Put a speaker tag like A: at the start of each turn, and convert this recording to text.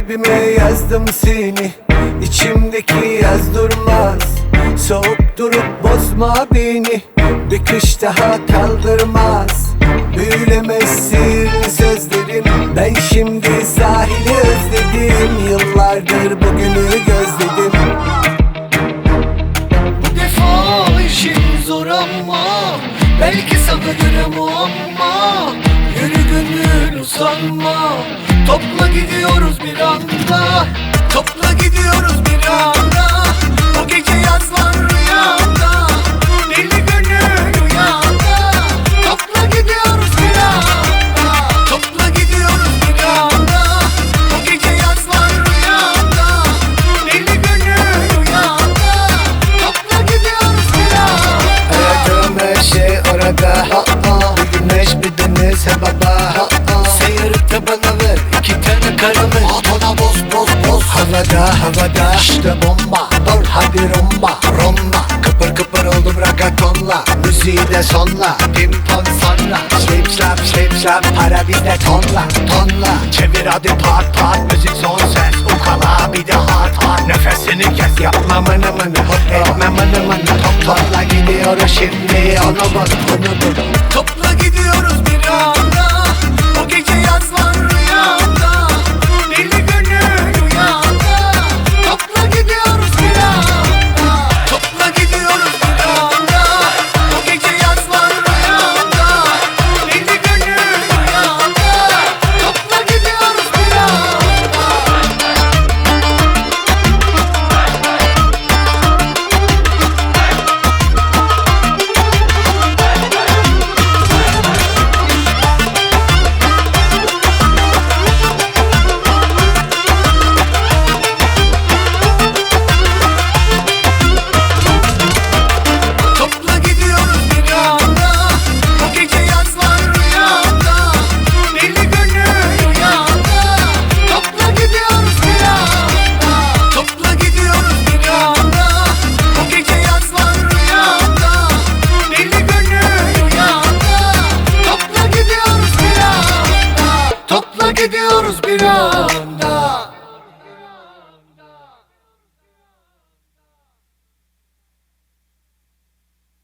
A: Kalbime yazdım seni, içimdeki yaz durmaz. Soğuk durup bozma beni, bir kış daha kaldırmaz. Büyülemez sihirli sözlerim, ben şimdi sahili özledim. Yıllardır bugünü gözledim.
B: Bu defa işin zor ama belki sana göre muamma. Yürü gönül usanma, topla gidiyoruz bir anda. Topla gidiyoruz bir anda. Bu gece yazlar rüyamda, deli gönül uyanda. Topla gidiyoruz bir anda. Topla gidiyoruz bir anda. Bu gece yazlar rüyamda, deli gönül uyanda. Topla gidiyoruz bir anda.
A: Aradığım her şey orada, bir güneş bir deniz hevada.
B: Seyirte bana ver iki tane karamel. Bana boz boz boz.
A: Havada
B: İşte bomba.
A: dur hadi rumba.
B: Kıpır kıpır oldu brakatonla.
A: Müziği de sonla,
B: Pimpon sonra.
A: slip slap para bizde tonla.
B: Çevir hadi pat pat. Müzik son ses. Ukala bir de hat hat. Nefesini kes yapma mını mını.
A: Etme mını mını. Topla gidiyoruz şimdi, onu bul.
B: Topla gidiyor